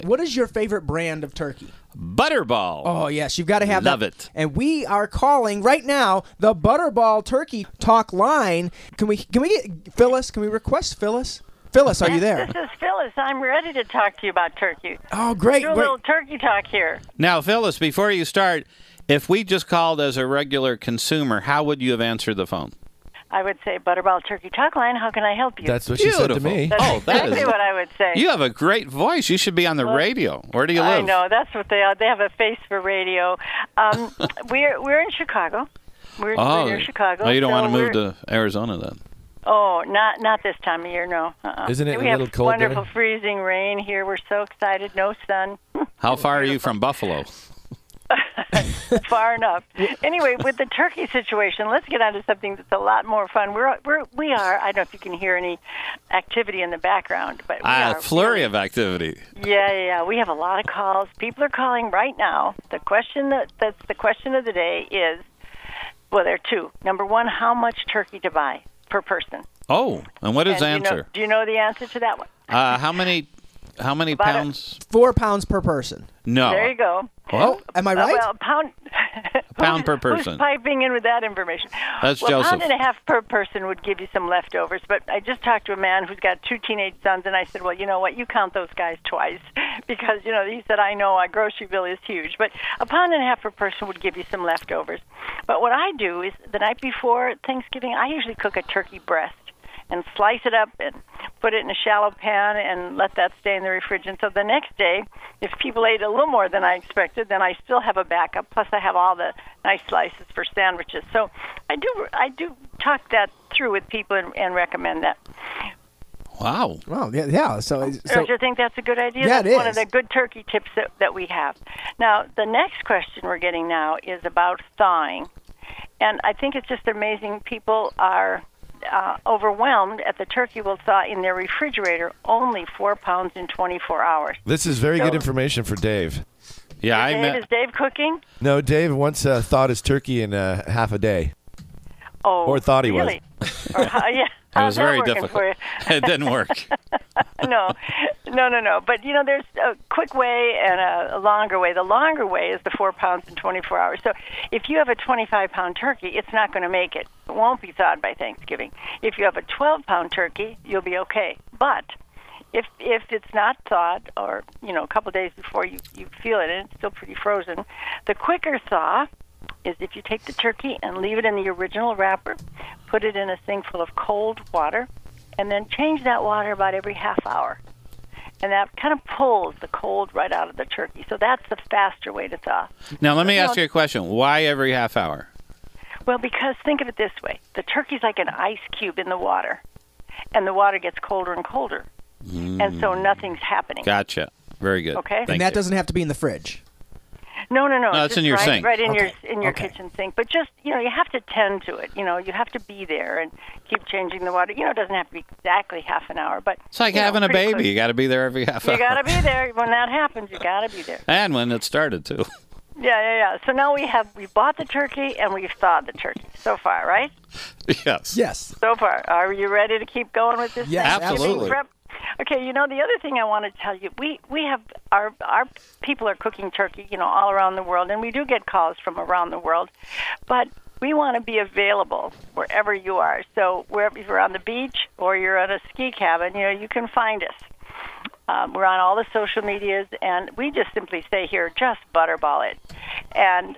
What is your favorite brand of turkey? Butterball. Oh, yes, you've got to have that. Love it. And we are calling right now the Butterball Turkey Talk line. Can we get Phyllis? Can we request Phyllis? Phyllis, are you there? This is Phyllis. I'm ready to talk to you about turkey. Oh, great. Do a little turkey talk here. Now, Phyllis, before you start, if we just called as a regular consumer, how would you have answered the phone? I would say, Butterball Turkey Talk Line, how can I help you? That's what she said to me. That's that exactly is what I would say. You have a great voice. You should be on the radio. Where do you live? I know. That's what they are. They have a face for radio. We're in Chicago. We're near Chicago. Oh, you don't so want to move to Arizona then? Oh, not this time of year, no. Isn't it we a little have cold wonderful there? freezing rain here. We're so excited. No sun. How far are you from Buffalo? Far enough. Anyway, with the turkey situation, let's get on to something that's a lot more fun. We are. I don't know if you can hear any activity in the background, but A flurry of activity. Yeah. We have a lot of calls. People are calling right now. The question that's the question of the day is, well, there are two. Number one, how much turkey to buy per person? Oh, and what is the answer? Do you know the answer to that one? How many pounds? 4 pounds per person. No. There you go. Well, am I right? Well, pound per person. Who's piping in with that information? That's Joseph. Joseph. Pound and a half per person would give you some leftovers. But I just talked to a man who's got 2 teenage sons, and I said, well, you know what? You count those guys twice. Because, he said, I know our grocery bill is huge. But a pound and a half per person would give you some leftovers. But what I do is the night before Thanksgiving, I usually cook a turkey breast and slice it up and put it in a shallow pan and let that stay in the refrigerator. So the next day, if people ate a little more than I expected, then I still have a backup. Plus, I have all the nice slices for sandwiches. So I do talk that through with people and recommend that. Wow. Wow. Yeah. So Don't you think that's a good idea? Yeah, That's it one is. of the good turkey tips that we have. Now, the next question we're getting now is about thawing. And I think it's just amazing. People are overwhelmed at the turkey will thaw in their refrigerator only 4 pounds in 24 hours. This is very good information for Dave. Yeah, Is Dave cooking? No, Dave once thawed his turkey in half a day. Oh, Or thought he really? Or, yeah. It was How's that very working difficult. for you? It didn't work. No. But, there's a quick way and a longer way. The longer way is the 4 pounds in 24 hours. So if you have a 25-pound turkey, it's not going to make it. It won't be thawed by Thanksgiving. If you have a 12-pound turkey, you'll be okay. But if it's not thawed or, a couple days before you feel it and it's still pretty frozen, the quicker thaw is if you take the turkey and leave it in the original wrapper, put it in a sink full of cold water, and then change that water about every half hour. And that kind of pulls the cold right out of the turkey. So that's the faster way to thaw. Now, let me ask you a question. Why every half hour? Well, because think of it this way. The turkey's like an ice cube in the water, and the water gets colder and colder. And so nothing's happening. Gotcha. Very good. Okay. and that doesn't have to be in the fridge. No. No, it's just in your sink. Right in Okay. your Okay. kitchen sink. But just, you have to tend to it. You have to be there and keep changing the water. It doesn't have to be exactly half an hour. But It's like having a pretty baby. close. You got to be there every half hour. You got to be there. When that happens, you got to be there. And when it started, too. Yeah. So now we bought the turkey and we've thawed the turkey so far, right? Yes. Yes. So far. Are you ready to keep going with this? Yes, Thanksgiving absolutely. prep? Okay, the other thing I want to tell you, we have our people are cooking turkey, all around the world, and we do get calls from around the world, but we want to be available wherever you are. So wherever you're on the beach or you're at a ski cabin, you can find us. We're on all the social medias, and we just simply say here, just Butterball it, and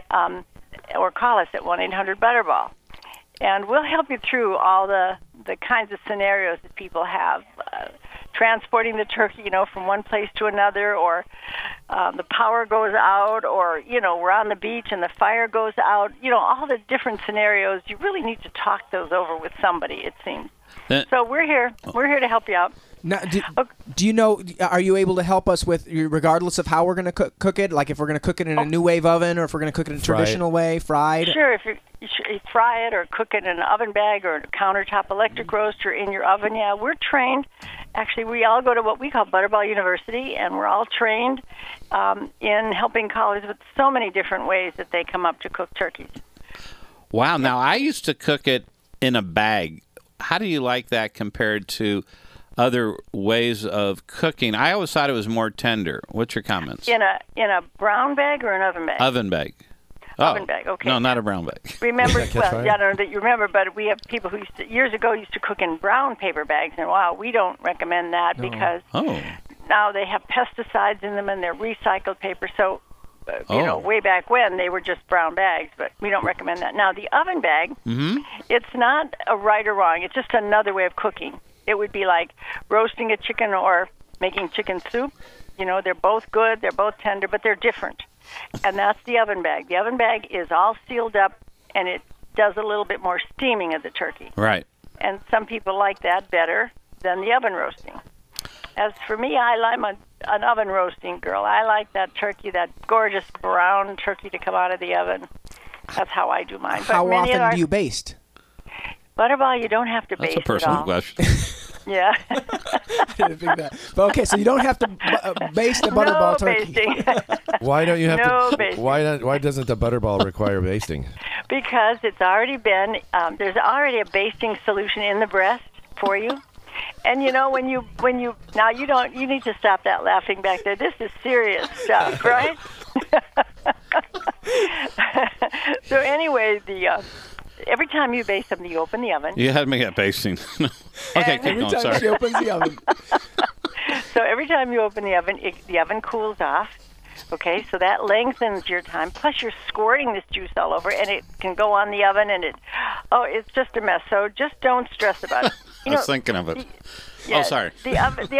or call us at 1-800-BUTTERBALL. And we'll help you through all the kinds of scenarios that people have. Transporting the turkey, from one place to another, or the power goes out, or, we're on the beach and the fire goes out. All the different scenarios. You really need to talk those over with somebody, it seems. So we're here. We're here to help you out. Now, do you know? Are you able to help us with, regardless of how we're going to cook it? Like if we're going to cook it in a new wave oven, or if we're going to cook it in a traditional way, fried? Sure. If you fry it or cook it in an oven bag or a countertop electric roaster in your oven, yeah, we're trained. Actually, we all go to what we call Butterball University, and we're all trained in helping callers with so many different ways that they come up to cook turkeys. Wow. Now, I used to cook it in a bag. How do you like that compared to other ways of cooking. I always thought it was more tender. What's your comments? In a brown bag or an oven bag? Oven bag. Oven bag, okay. No, not a brown bag. Remember, Does that catch fire? I don't know that you remember, but we have people who years ago used to cook in brown paper bags, and wow, we don't recommend that because now they have pesticides in them and they're recycled paper. So, way back when they were just brown bags, but we don't recommend that. Now, the oven bag, it's not a right or wrong. It's just another way of cooking. It would be like roasting a chicken or making chicken soup. They're both good, they're both tender, but they're different. And that's the oven bag. The oven bag is all sealed up, and it does a little bit more steaming of the turkey. Right. And some people like that better than the oven roasting. As for me, I'm an oven roasting girl. I like that turkey, that gorgeous brown turkey to come out of the oven. That's how I do mine. How often do you baste? Butterball, you don't have to That's baste a personal at all. question. Yeah. I didn't think that. But okay, so you don't have to baste the butterball turkey. Basting. Why don't you have to? basting. Why doesn't the butterball require basting? Because it's already been, there's already a basting solution in the breast for you. And when you now you need to stop that laughing back there. This is serious stuff, right? So anyway, every time you baste something, you open the oven. You had me at basting. Okay, keep going. Sorry. She opens the oven. So every time you open the oven, the oven cools off. Okay, so that lengthens your time. Plus, you're squirting this juice all over, and it can go on the oven, and it's just a mess. So just don't stress about it. I was thinking of it. Yeah, sorry. The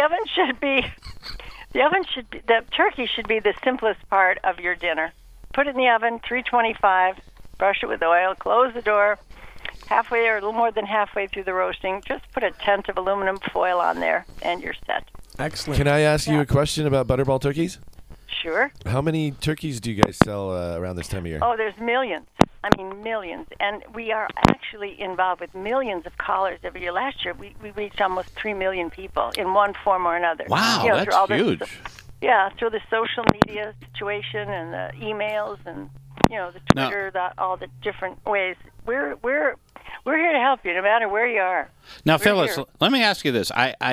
turkey should be the simplest part of your dinner. Put it in the oven, 325. Brush it with oil. Close the door. Halfway or a little more than halfway through the roasting, just put a tent of aluminum foil on there, and you're set. Excellent. Can I ask you a question about butterball turkeys? Sure. How many turkeys do you guys sell around this time of year? Oh, there's millions. I mean, millions. And we are actually involved with millions of callers every year. Last year, we reached almost 3 million people in one form or another. Wow, through all that's huge. Through the social media situation and the emails and the Twitter, all the different ways. We're here to help you, no matter where you are. Now, Phyllis, let me ask you this.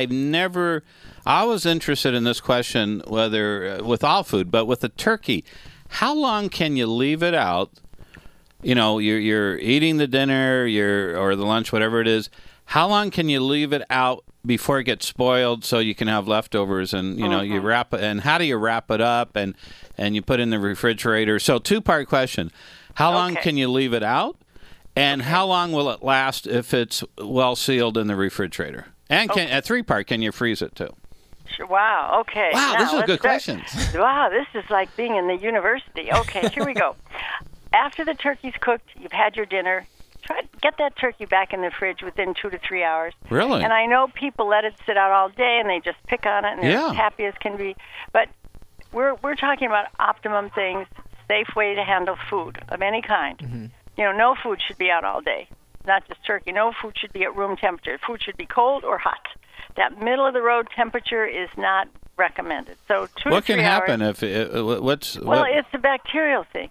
I was interested in this question, whether with all food, but with the turkey, how long can you leave it out? You're eating the dinner, or the lunch, whatever it is. How long can you leave it out before it gets spoiled, so you can have leftovers? And you wrap it. And how do you wrap it up? And you put it in the refrigerator. So, two-part question: how long can you leave it out? And how long will it last if it's well sealed in the refrigerator? And a three-part: can you freeze it too? Sure. Wow. Okay. Wow, now, this is good questions. Wow, this is like being in the university. Okay, here we go. After the turkey's cooked, you've had your dinner. Get that turkey back in the fridge within 2 to 3 hours. Really? And I know people let it sit out all day and they just pick on it and they're as happy as can be. But we're talking about optimum things, safe way to handle food of any kind. Mm-hmm. No food should be out all day. Not just turkey. No food should be at room temperature. Food should be cold or hot. That middle of the road temperature is not recommended. So 2 to 3 hours. What can happen if it's a bacterial thing.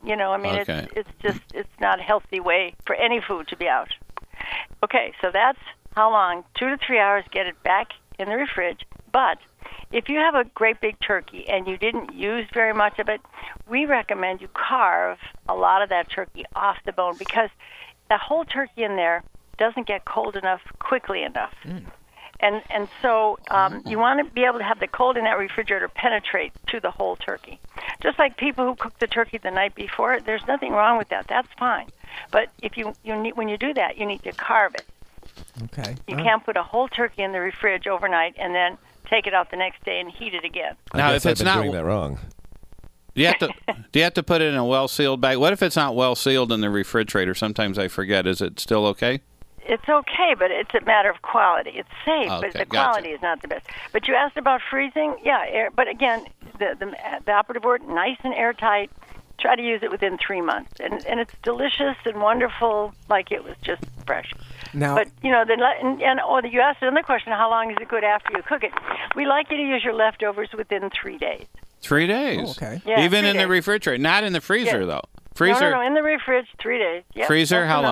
It's not a healthy way for any food to be out. Okay, so that's how long. 2 to 3 hours, get it back in the fridge. But if you have a great big turkey and you didn't use very much of it, we recommend you carve a lot of that turkey off the bone, because the whole turkey in there doesn't get cold enough quickly enough. And so you want to be able to have the cold in that refrigerator penetrate to the whole turkey. Just like people who cook the turkey the night before, there's nothing wrong with that. That's fine. But if you need, when you do that, you need to carve it. Okay. You can't put a whole turkey in the fridge overnight and then take it out the next day and heat it again. Now, if it's not doing that wrong. Do you have to put it in a well-sealed bag? What if it's not well-sealed in the refrigerator? Sometimes I forget. Is it still okay? It's okay, but it's a matter of quality. It's safe, but the quality is not the best. But you asked about freezing. Yeah, but again, the operative word, nice and airtight. Try to use it within 3 months. And it's delicious and wonderful, like it was just fresh. Now, but, you asked another question, how long is it good after you cook it? We like you to use your leftovers within 3 days. 3 days? Oh, okay. Yeah, even in the refrigerator, not in the freezer, though. Freezer? No, in the fridge, 3 days. Yep. Freezer, how long?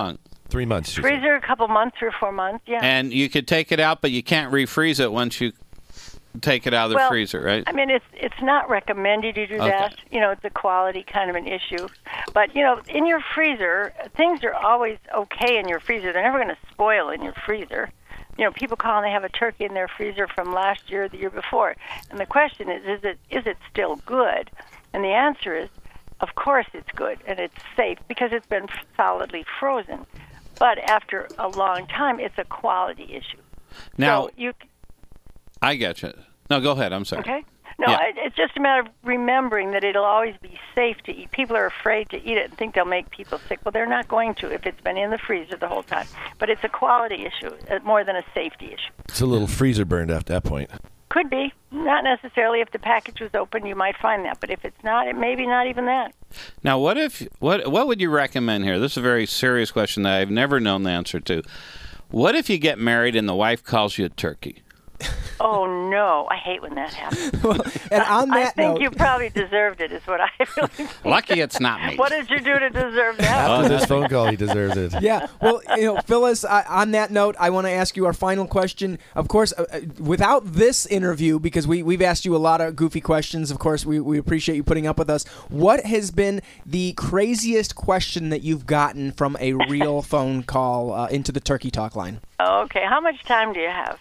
3 months. Freezer a couple months, 3 or 4 months. Yeah. And you could take it out, but you can't refreeze it once you take it out of the freezer, right? I mean, it's not recommended you do that. You know, it's a quality kind of an issue. But, you know, in your freezer, things are always okay in your freezer. They're never going to spoil in your freezer. You know, people call and they have a turkey in their freezer from last year or the year before. And the question is it still good? And the answer is, of course it's good and it's safe because it's been solidly frozen. But after a long time, it's a quality issue. Now, so I get you. No, go ahead. I'm sorry. Okay. No, it's just a matter of remembering that it'll always be safe to eat. People are afraid to eat it and think they'll make people sick. Well, they're not going to if it's been in the freezer the whole time. But it's a quality issue more than a safety issue. It's a little freezer burned at that point. Could be. Not necessarily. If the package was open, you might find that. But if it's not, it may be not even that. Now, what would you recommend here? This is a very serious question that I've never known the answer to. What if you get married and the wife calls you a turkey? Oh, no. I hate when that happens. Well, and on that I think note, you probably deserved it, is what I really think. Lucky it's not me. What did you do to deserve that? After this phone call, he deserves it. yeah. Well, you know, Phyllis, on that note, I want to ask you our final question. Of course, without this interview, because we've asked you a lot of goofy questions, of course, we appreciate you putting up with us. What has been the craziest question that you've gotten from a real phone call into the Turkey Talk line? Oh, okay. How much time do you have?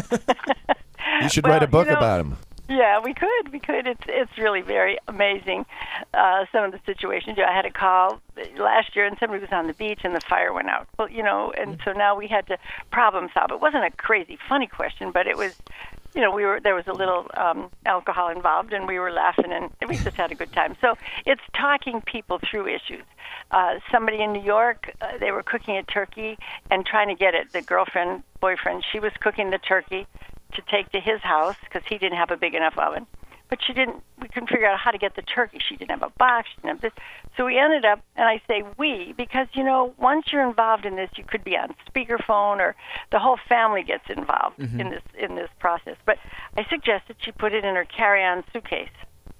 You should write a book about him. Yeah, we could. It's really very amazing. Some of the situations. I had a call last year, and somebody was on the beach, and the fire went out. Well, you know, and so now we had to problem solve. It wasn't a crazy funny question, but it was. You know, there was a little alcohol involved, and we were laughing, and we just had a good time. So it's talking people through issues. Somebody in New York, they were cooking a turkey and trying to get it. The girlfriend, boyfriend, she was cooking the turkey to take to his house because he didn't have a big enough oven. But we couldn't figure out how to get the turkey. She didn't have a box. She didn't have this. So we ended up, and I say we, because, you know, once you're involved in this, you could be on speakerphone or the whole family gets involved in this process. But I suggested she put it in her carry-on suitcase.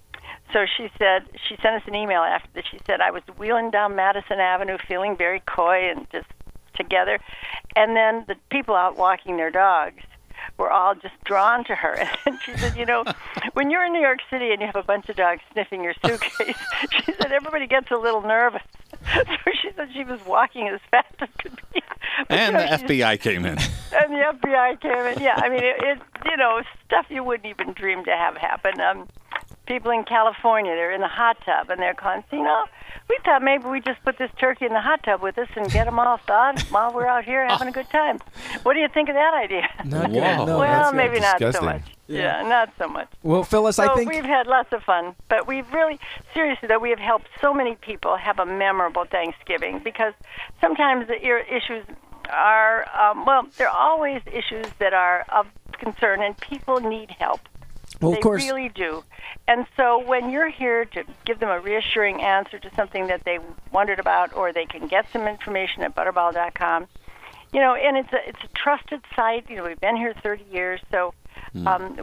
So she sent us an email after that. She said, I was wheeling down Madison Avenue feeling very coy and just together. And then the people out walking their dogs were all just drawn to her. And she said, you know, when you're in New York City and you have a bunch of dogs sniffing your suitcase, she said everybody gets a little nervous. So she said she was walking as fast as could be. But, and you know, the FBI came in. And the FBI came in. Yeah, I mean, it you know, stuff you wouldn't even dream to have happen. People in California, they're in the hot tub, and they're calling, you know, we thought maybe we just put this turkey in the hot tub with us and get them all thawed while we're out here having a good time. What do you think of that idea? Not good. Wow. No, Well, that's maybe good. not Disgusting. so much. Yeah, not so much. Well, Phyllis, So I think we've had lots of fun, but we've really, seriously, though, we have helped so many people have a memorable Thanksgiving because sometimes the issues are, they're always issues that are of concern, and people need help. well, They of course. really do. And so when you're here to give them a reassuring answer to something that they wondered about, or they can get some information at butterball.com, you know, and it's a trusted site. You know, we've been here 30 years, so we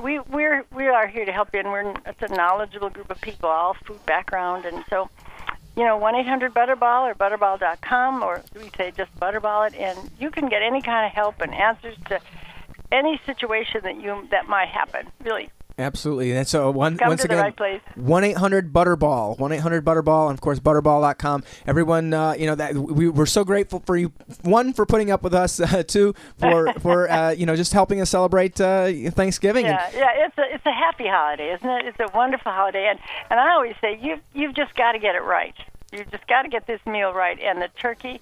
are here to help you, and it's a knowledgeable group of people, all food background, and so, you know, 1-800-BUTTERBALL or butterball.com, or we say just butterball it, and you can get any kind of help and answers to any situation that might happen, really. Absolutely. And so Come once to the again, right place. 1-800-BUTTERBALL, 1-800-BUTTERBALL, and of course Butterball.com. Everyone, you know, that we're so grateful for you. One, for putting up with us. Two, for you know, just helping us celebrate Thanksgiving. Yeah, it's a happy holiday, isn't it? It's a wonderful holiday, and I always say you've just got to get it right. You've just got to get this meal right, and the turkey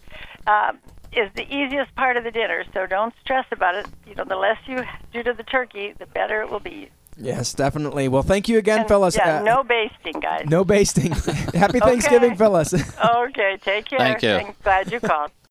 is the easiest part of the dinner. So don't stress about it. You know, the less you do to the turkey, the better it will be. Yes, definitely. Well, thank you again, Phyllis. Yeah, no basting, guys. No basting. Happy Thanksgiving, Phyllis. Okay, take care. Thank you. I'm glad you called.